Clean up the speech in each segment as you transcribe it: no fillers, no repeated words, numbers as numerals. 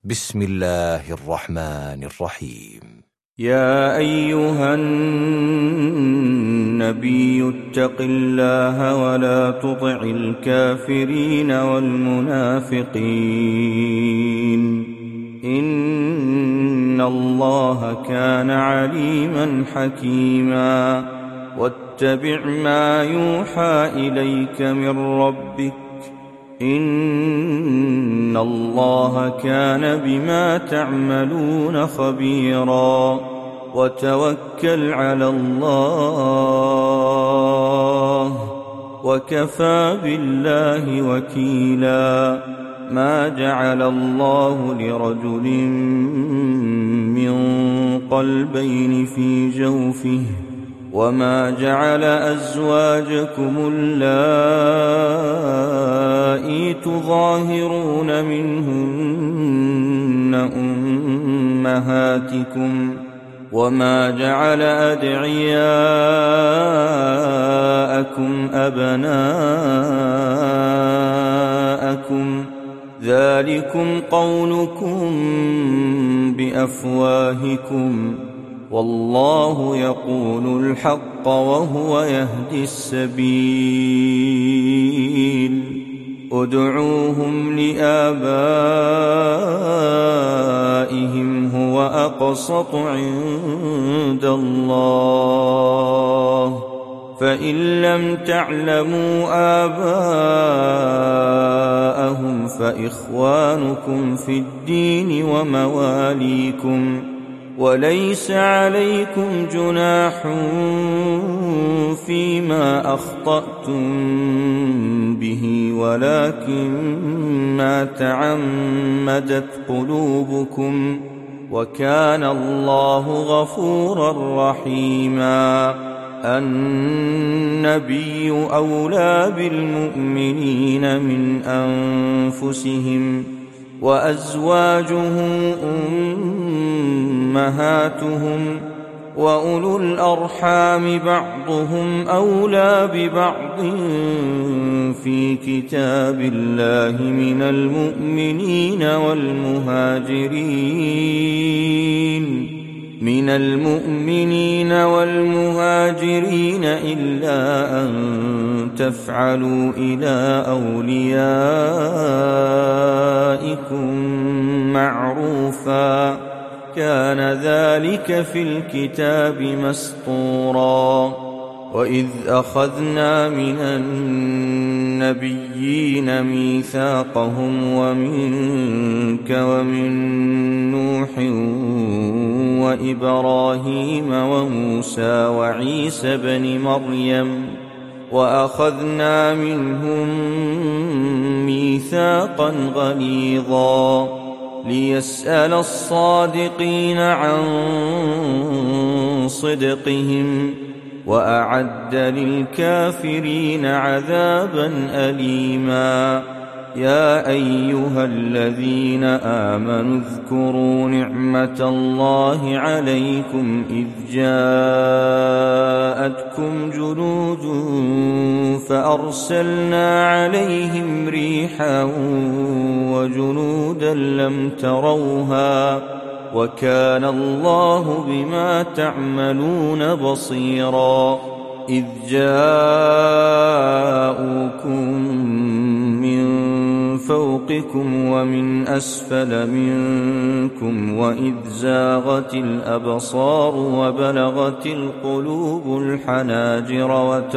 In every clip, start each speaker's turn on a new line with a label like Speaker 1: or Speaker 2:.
Speaker 1: بسم الله الرحمن الرحيم.
Speaker 2: يا أيها النبي اتق الله ولا تطع الكافرين والمنافقين إن الله كان عليما حكيما واتبع ما يوحى إليك من ربك إن الله كان بما تعملون خبيرا وتوكل على الله وكفى بالله وكيلا ما جعل الله لرجل من قلبين في جوفه وما جعل أزواجكم اللائي تظاهرون منهن أمهاتكم وما جعل أدعياءكم أبناءكم ذلكم قولكم بأفواهكم والله يقول الحق وهو يهدي السبيل ادعوهم لآبائهم هو أقسط عند الله فإن لم تعلموا آباءهم فإخوانكم في الدين ومواليكم وليس عليكم جناح فيما أخطأتم به ولكن ما تعمدت قلوبكم وكان الله غفورا رحيما النبي أولى بالمؤمنين من أنفسهم وأزواجه أمهاتهم وأولو الأرحام بعضهم أولى ببعض في كتاب الله من المؤمنين والمهاجرين إلا أن تفعلوا إلى أوليائكم معروفا كان ذلك في الكتاب مسطورا وإذ أخذنا من النبيين ميثاقهم ومنك ومن نوح وإبراهيم وموسى وعيسى بن مريم وأخذنا منهم ميثاقا غليظا ليسأل الصادقين عن صدقهم وأعد للكافرين عذابا أليما يا أيها الذين آمنوا اذكروا نعمة الله عليكم إذ جاءتكم جنود فأرسلنا عليهم ريحا وجنودا لم تروها وكان الله بما تعملون بصيرا إذ جاءوكم من فوقكم ومن أسفل منكم وإذ زاغت الأبصار وبلغت القلوب الحناجر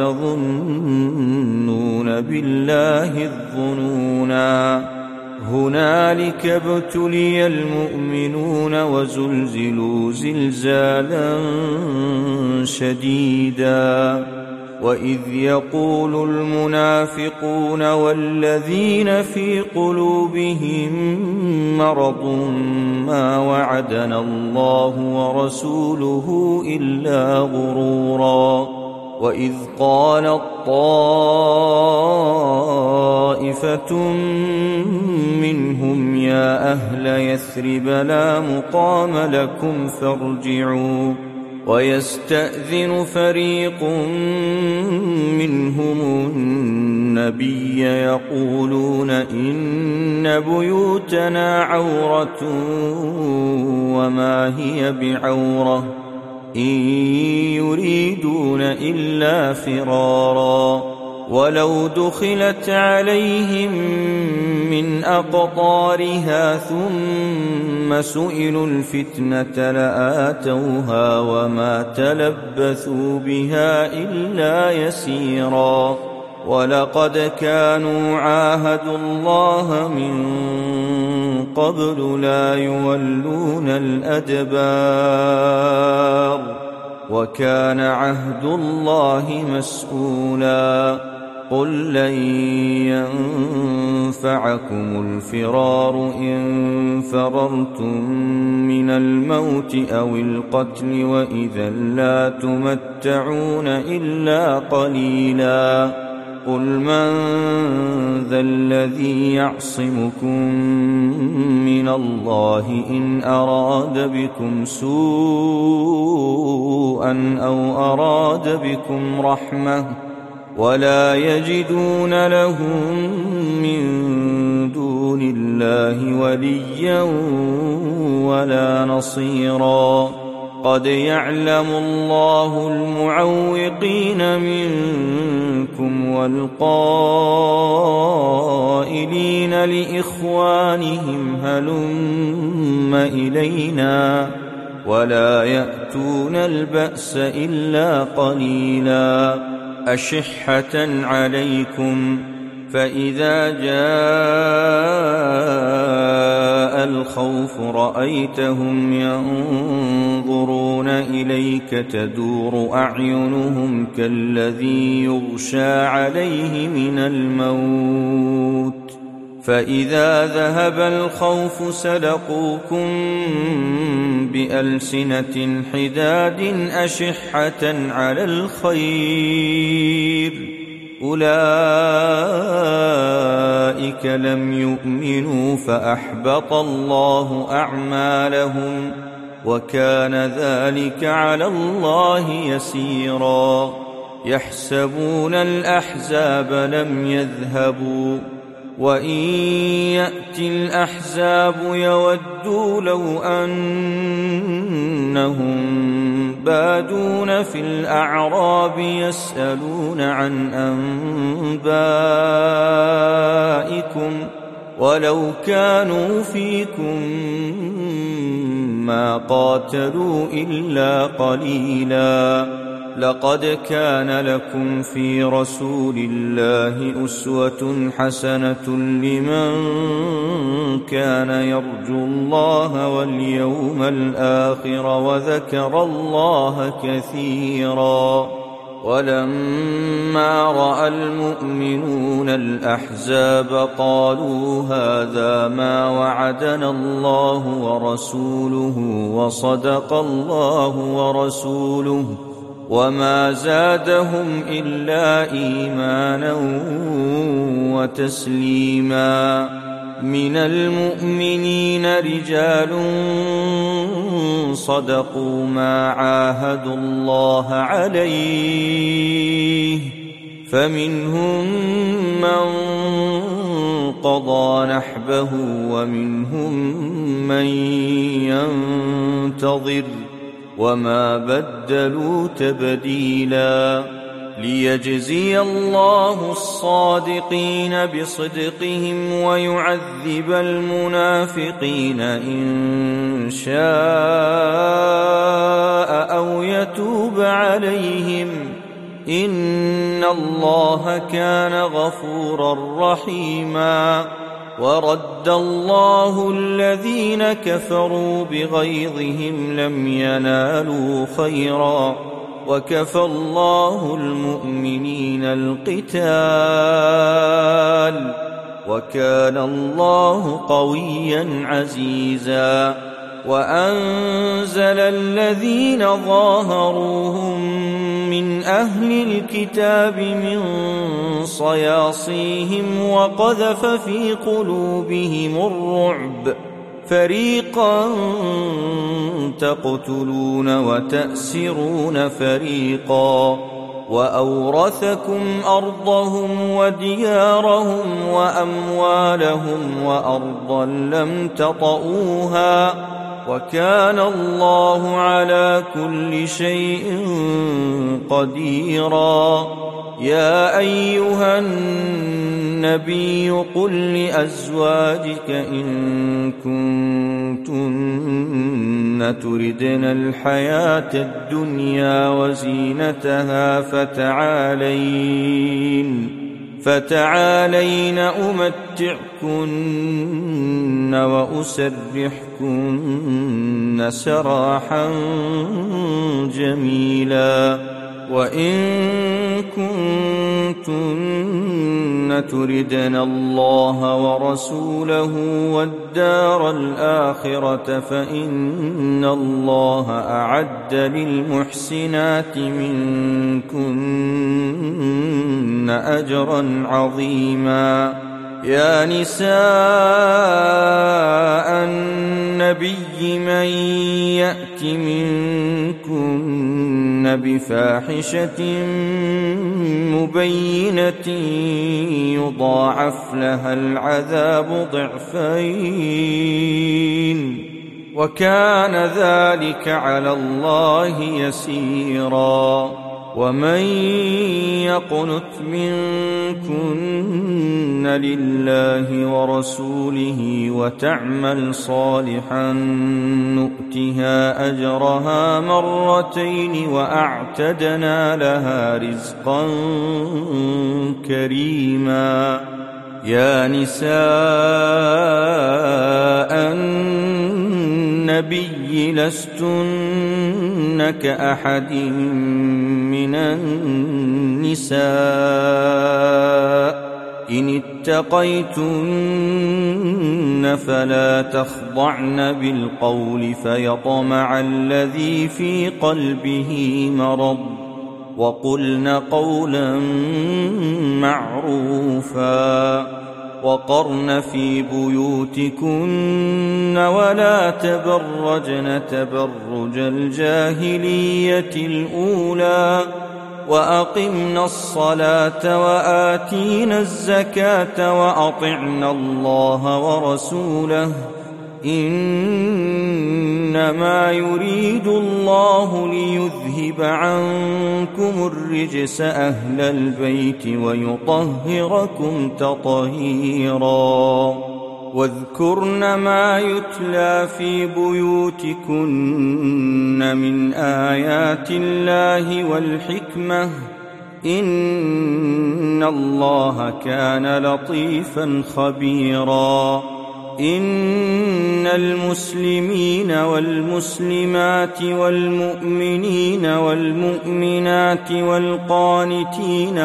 Speaker 2: وتظنون بالله الظنونا هنالك ابتلي المؤمنون وزلزلوا زلزالا شديدا وإذ يقول المنافقون والذين في قلوبهم مرض ما وعدنا الله ورسوله إلا غرورا وإذ قالت طائفة منهم يا أهل يثرب لا مقام لكم فارجعوا ويستأذن فريق منهم النبي يقولون إن بيوتنا عورة وما هي بعورة إن يريدون إلا فرارا ولو دخلت عليهم من أقطارها ثم سئلوا الفتنة لآتوها وما تلبثوا بها إلا يسيرا ولقد كانوا عاهدوا الله من قبل لا يولون الأدبار وكان عهد الله مسؤولا قل لن ينفعكم الفرار إن فررتم من الموت أو القتل وإذا لا تمتعون إلا قليلا قل من ذا الذي يعصمكم من الله إن أراد بكم سوءا أو أراد بكم رحمة ولا يجدون لهم من دون الله وليا ولا نصيرا قد يعلم الله المعوقين منكم والقائلين لإخوانهم هلم إلينا ولا يأتون البأس إلا قليلا أشحة عليكم فإذا جاء الخوف رأيتهم ينظرون إليك تدور أعينهم كالذي يغشى عليه من الموت فإذا ذهب الخوف سلقوكم بألسنة حداد أشحة على الخير أولئك لم يؤمنوا فأحبط الله أعمالهم وكان ذلك على الله يسيرا يحسبون الأحزاب لم يذهبوا وإن يأتي الأحزاب يودوا لو أنهم بادون في الأعراب يسألون عن أنبائكم ولو كانوا فيكم ما قاتلوا إلا قليلا لقد كان لكم في رسول الله أسوة حسنة لمن كان يرجو الله واليوم الآخر وذكر الله كثيرا ولما رأى المؤمنون الأحزاب قالوا هذا ما وعدنا الله ورسوله وصدق الله ورسوله وما زادهم إلا إيمانا وتسليما من المؤمنين رجال صدقوا ما عاهدوا الله عليه فمنهم من قضى نحبه ومنهم من ينتظر وما بدلوا تبديلا ليجزي الله الصادقين بصدقهم ويعذب المنافقين إن شاء أو يتوب عليهم إن الله كان غفورا رحيما ورد الله الذين كفروا بغيظهم لم ينالوا خيرا وكفى الله المؤمنين القتال وكان الله قويا عزيزا وأنزل الذين ظاهروهم من أهل الكتاب من صياصيهم وقذف في قلوبهم الرعب فريقا تقتلون وتأسرون فريقا وأورثكم أرضهم وديارهم وأموالهم وأرضا لم تطئوها وكان الله على كل شيء قديرا. يا أيها النبي قل لأزواجك إن كنتن تردن الحياة الدنيا وزينتها فتعالين أمتعكن وأسرحكن سراحا جميلا. وإن كنتن تردن الله ورسوله والدار الآخرة فإن الله أعد للمحسنات منكن أجرا عظيما. يا نساء النبي من يأت منكن بفاحشة مبينة يضاعف لها العذاب ضعفين وكان ذلك على الله يسيرا. ومن يقنت منكن لله ورسوله وتعمل صالحا نؤتها أجرها مرتين وأعتدنا لها رزقا كريما. يا نساء النبي لستن كأحد من النساء إن اتقيتن فلا تخضعن بالقول فيطمع الذي في قلبه مرض وقلن قولا معروفا. وقرن في بيوتكن ولا تبرجن تبرج الجاهلية الأولى وأقمنا الصلاة وآتينا الزكاة وأطعنا الله ورسوله إنما يريد الله ليذهب عنكم الرجس أهل البيت ويطهركم تطهيرا. واذكرن ما يتلى في بيوتكن من آيات الله والحكمة إن الله كان لطيفا خبيرا. إن المسلمين والمسلمات والمؤمنين والمؤمنات والقانتين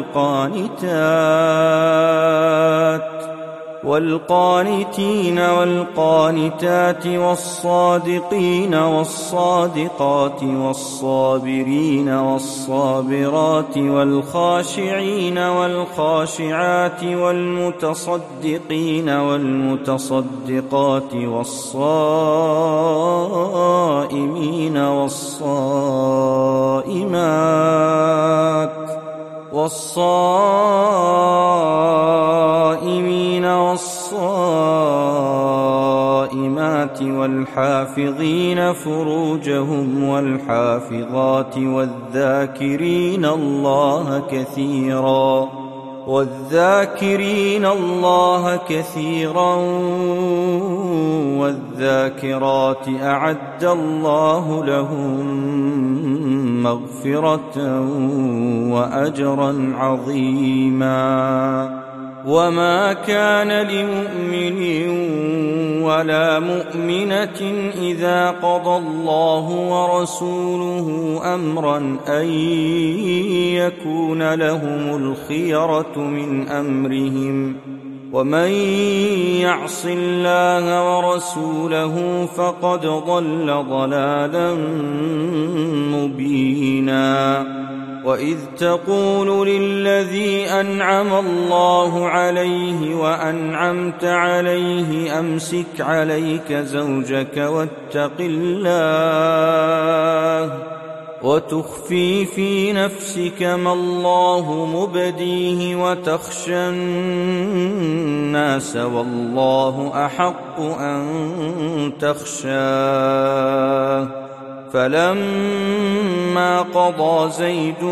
Speaker 2: والقانتات والصادقين والصادقات والصابرين والصابرات والخاشعين والخاشعات والمتصدقين والمتصدقات والصائمين والصائمات والحافظين فروجهم والحافظات والذاكرين الله كثيرا والذاكرات أعد الله لهم مغفرة وأجرا عظيما. وما كان لمؤمن ولا مؤمنة إذا قضى الله ورسوله أمرا أن يكون لهم الخيرة من أمرهم ومن يعص الله ورسوله فقد ضل ضلالا مبينا. وإذ تقول للذي أنعم الله عليه وأنعمت عليه أمسك عليك زوجك واتق الله وتخفي في نفسك ما الله مبديه وتخشى الناس والله أحق أن تخشاه فلما قضى زيد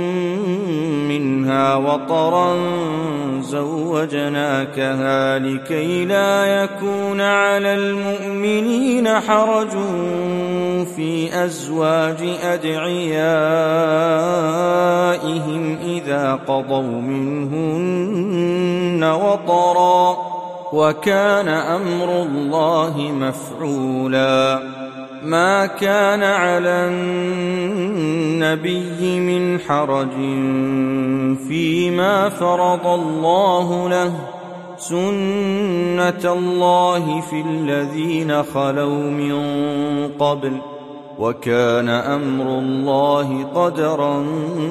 Speaker 2: منها وطرا زوجناكها لكي لا يكون على المؤمنين حرج في أزواج أدعيائهم إذا قضوا منهن وطرا وكان أمر الله مفعولا ما كان على النبي من حرج فيما فرض الله له سنة الله في الذين خلوا من قبل وكان أمر الله قدرا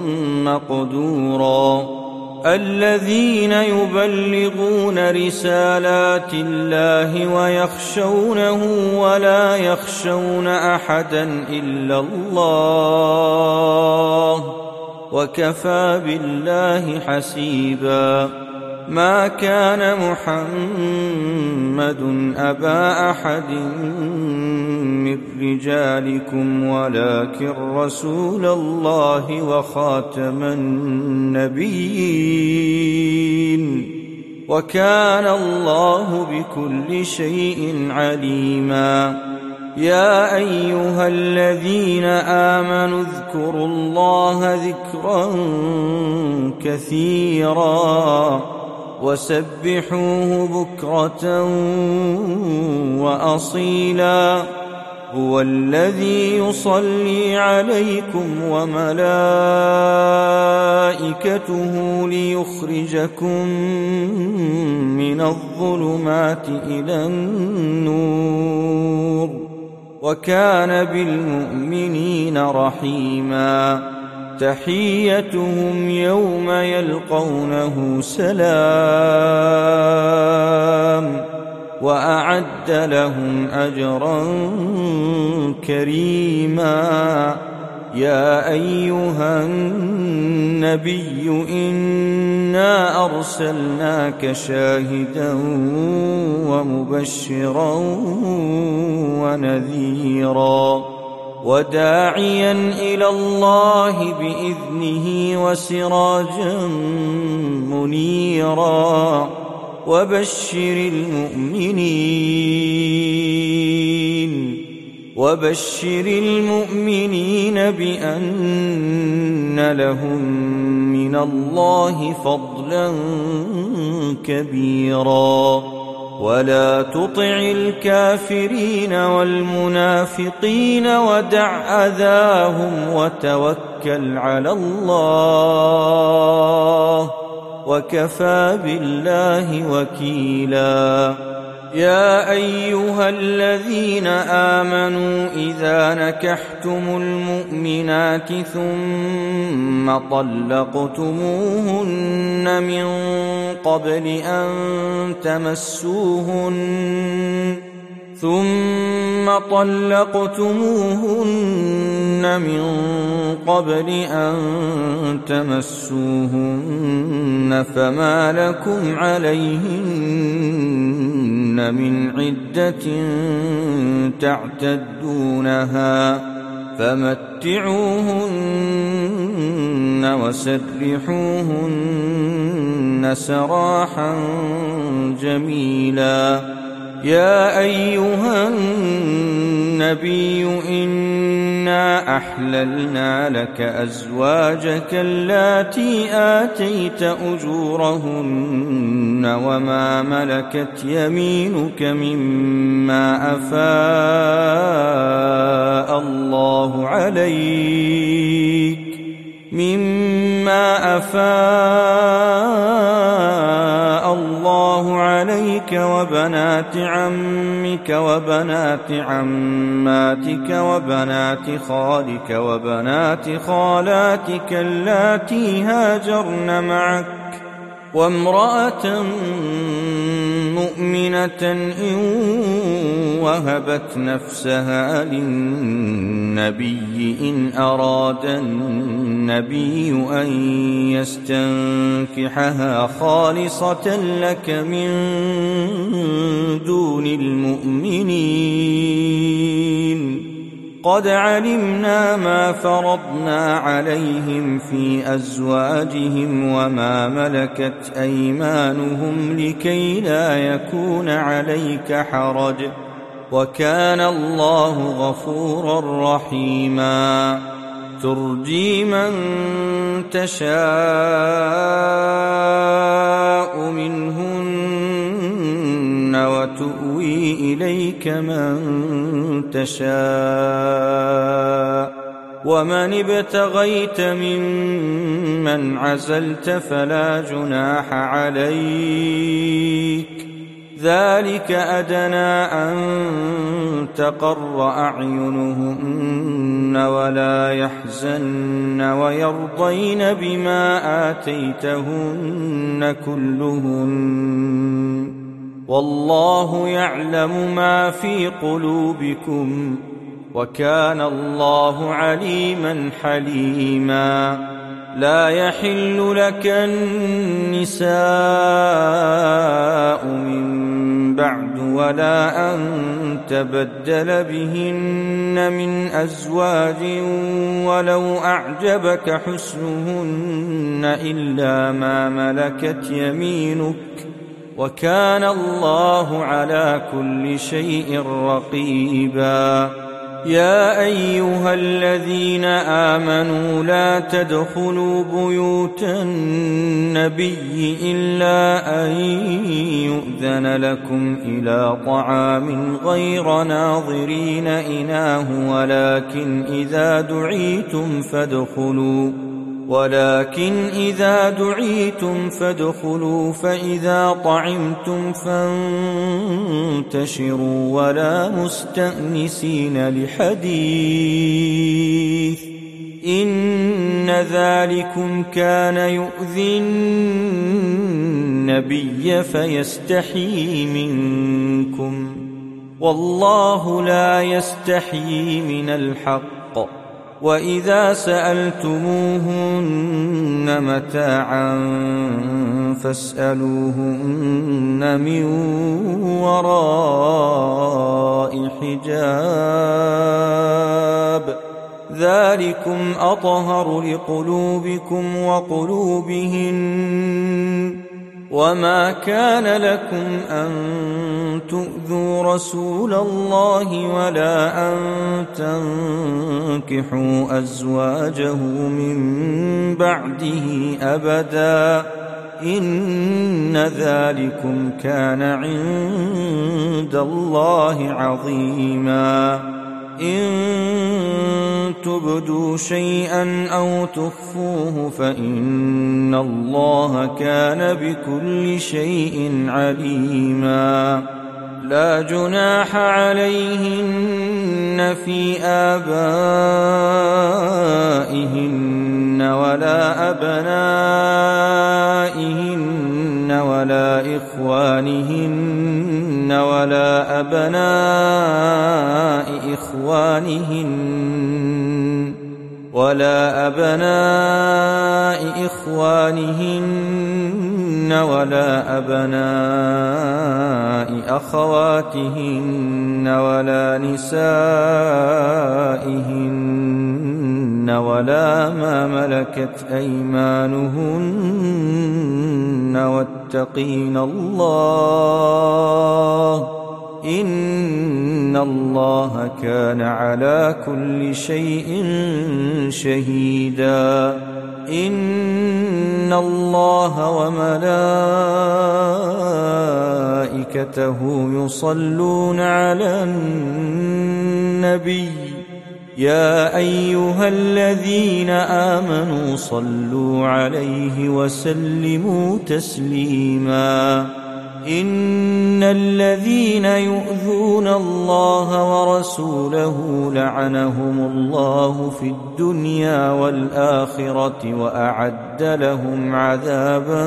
Speaker 2: مقدورا الذين يبلغون رسالات الله ويخشونه ولا يخشون أحدا إلا الله وكفى بالله حسيبا ما كان محمد أبا أحد من رجالكم ولكن رسول الله وخاتم النبيين وكان الله بكل شيء عليما يا أيها الذين آمنوا اذكروا الله ذكرا كثيرا وسبحوه بكرة وأصيلا هو الذي يصلي عليكم وملائكته ليخرجكم من الظلمات إلى النور وكان بالمؤمنين رحيما تحيتهم يوم يلقونه سلام وأعد لهم أجرا كريما يا أيها النبي إنا أرسلناك شاهدا ومبشرا ونذيرا وداعيا إلى الله بإذنه وسراجا منيرا وبشر المؤمنين بأن لهم من الله فضلا كبيرا ولا تطع الكافرين والمنافقين ودع أذاهم وتوكل على الله وكفى بالله وكيلا يا أيها الذين آمنوا إذا نكحتم المؤمنات ثم طلقتموهن من قبل أن تمسوهن فما لكم عليهن من عدة تعتدونها فمتعوهن وسرحوهن سراحا جميلا يا أيها النبي إنا أحللنا لك أزواجك اللاتي آتيت أجورهن وما ملكت يمينك مما أفاء الله عليك وبنات عمك وبنات عماتك وبنات خالك وبنات خالاتك اللاتي هاجرن معك وامرأة مؤمنة إن وهبت نفسها للنبي إن أراد النبي أن يستنكحها خالصة لك من دون المؤمنين قد علمنا ما فرضنا عليهم في أزواجهم وما ملكت أيمانهم لكي لا يكون عليك حرج وكان الله غفورا رحيما ترجي من تشاء منهن وتؤوي إليك من تشاء ومن ابتغيت ممن عزلت فلا جناح عليك ذلك أدنى أن تقر أعينهن ولا يحزن ويرضين بما آتيتهن كلهن والله يعلم ما في قلوبكم وكان الله عليما حليما لا يحل لك النساء من بعد ولا أن تبدل بهن من أزواج ولو أعجبك حسنهن إلا ما ملكت يمينك وكان الله على كل شيء رقيبا يا أيها الذين آمنوا لا تدخلوا بيوت النبي إلا أن يؤذن لكم إلى طعام غير ناظرين إناه ولكن إذا دعيتم فادخلوا فإذا طعمتم فانتشروا ولا مستأنسين لحديث إن ذلكم كان يؤذي النبي فيستحيي منكم والله لا يستحيي من الحق وإذا سألتموهن متاعا فاسألوهن من وراء حجاب ذلكم أطهر لقلوبكم وقلوبهن وما كان لكم أن تؤذوا رسول الله ولا أن تنكحوا أزواجه من بعده أبدا إن ذلكم كان عند الله عظيما إن تبدوا شيئا أو تخفوه فإن الله كان بكل شيء عليما لا جناح عليهن في آبائهن ولا أبنائهن ولا إخوانهن ولا أبناء إخوانهن ولا أبناء أخواتهن ولا نسائهن ولا ما ملكت أيمانهن واتقين الله إن الله كان على كل شيء شهيدا إن الله وملائكته يصلون على النبي يا أيها الذين آمنوا صلوا عليه وسلموا تسليما إن الذين يؤذون الله ورسوله لعنهم الله في الدنيا والآخرة وأعد لهم عذابا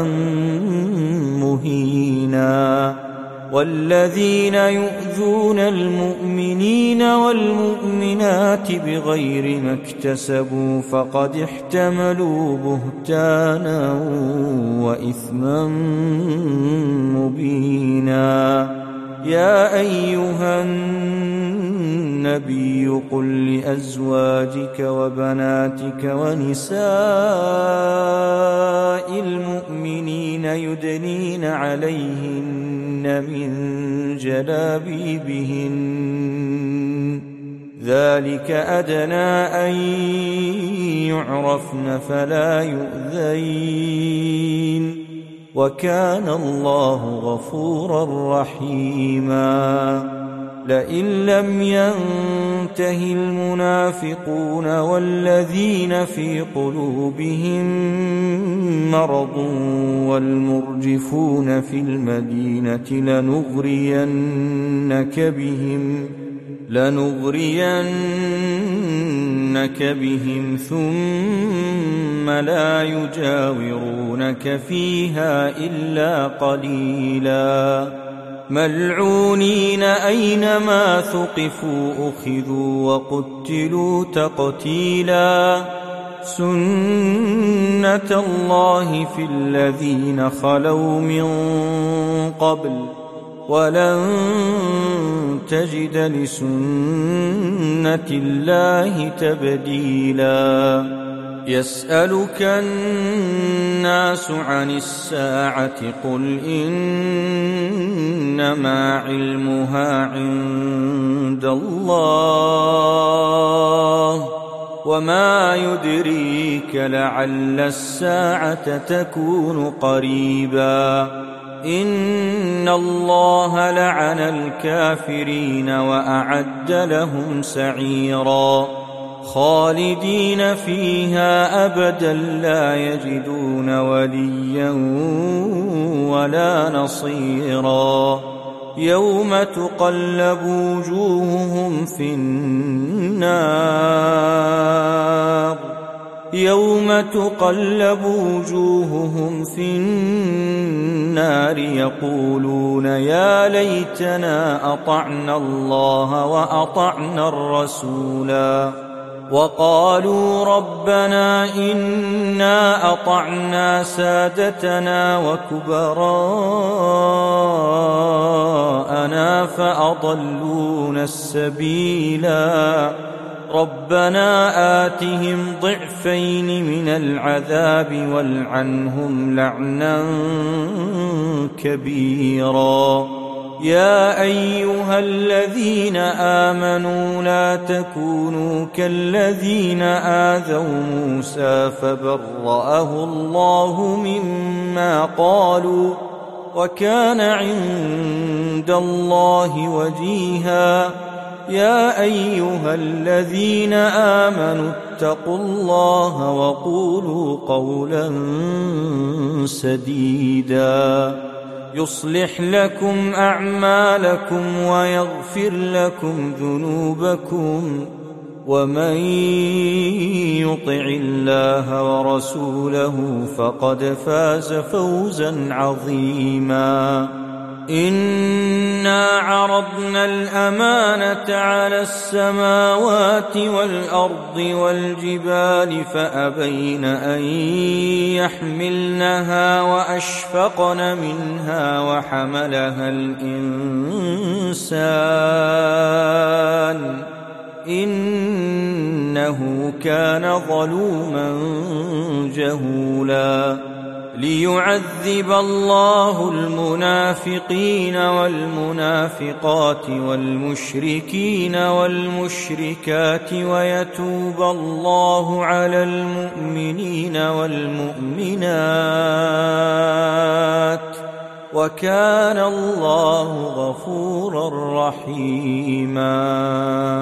Speaker 2: مهينا والذين يؤذون المؤمنين والمؤمنات بغير ما اكتسبوا فقد احتملوا بهتانا وإثما مبينا يا أيها النبي قل لأزواجك وبناتك ونساء المؤمنين يدنين عليهن من جلابيبهن ذلك أدنى أن يعرفن فلا يؤذين وكان الله غفورا رحيما لئن لم ينته المنافقون والذين في قلوبهم مرض والمرجفون في المدينة لنغرينك بهم ثم لا يجاورونك فيها إلا قليلا ملعونين أينما ثقفوا أخذوا وقتلوا تقتيلا سنة الله في الذين خلوا من قبل ولن تجد لسنة الله تبديلا يسألك الناس عن الساعة قل إنما علمها عند الله وما يدريك لعل الساعة تكون قريبا إن الله لعن الكافرين وأعد لهم سعيرا خالدين فيها أبدا لا يجدون وليا ولا نصيرا يوم تقلب وجوههم في النار يقولون يا ليتنا أطعنا الله وأطعنا الرسولا وقالوا ربنا إنا أطعنا سادتنا وكبراءنا فأضلونا السبيلا ربنا آتهم ضعفين من العذاب والعنهم لعنا كبيرا يا أيها الذين آمنوا لا تكونوا كالذين آذوا موسى فبرأه الله مما قالوا وكان عند الله وجيها يا أيها الذين آمنوا اتقوا الله وقولوا قولا سديدا يصلح لكم أعمالكم ويغفر لكم ذنوبكم ومن يطع الله ورسوله فقد فاز فوزا عظيما إنا عرضنا الأمانة على السماوات والأرض والجبال فأبين أن يحملنها وأشفقن منها وحملها الإنسان إنه كان ظلوما جهولا ليعذب الله المنافقين والمنافقات والمشركين والمشركات ويتوب الله على المؤمنين والمؤمنات وكان الله غفورا رحيما